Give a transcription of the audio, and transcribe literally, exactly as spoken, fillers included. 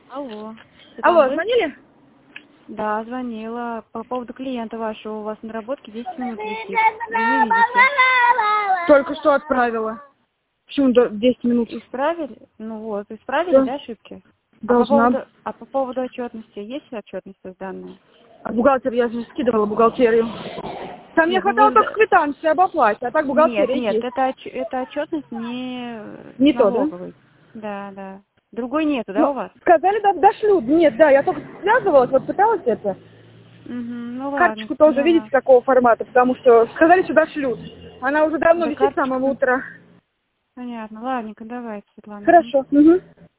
Алло. Это Алло, вы? звонили? Да, звонила. По поводу клиента вашего. У вас на работке десять минут висит. Вы не видите. Только что отправила. Почему до- десять минут? Исправили? Ну вот, исправили, Да. да, ошибки? А по Должна. поводу, а по поводу отчетности, есть отчетность данная? А бухгалтер, я же скидывала бухгалтерию. Там мне Нет, ну хватало вы... только квитанции об оплате, а так Нет, бухгалтерия нет, есть. это, отч- это отчетность не Не то, да? налоговый. Да, да. Другой нету, да, Ну, у вас? сказали, да, дошлют. Нет, да, я только связывалась, вот пыталась это. Угу, ну ладно, Карточку тоже, видите, поняла. какого формата, потому что сказали, что дошлют. Она уже давно Да, висит с самого карточку. утра. Понятно. Ладненько, давайте, Светлана. Мгм. Хорошо. Угу.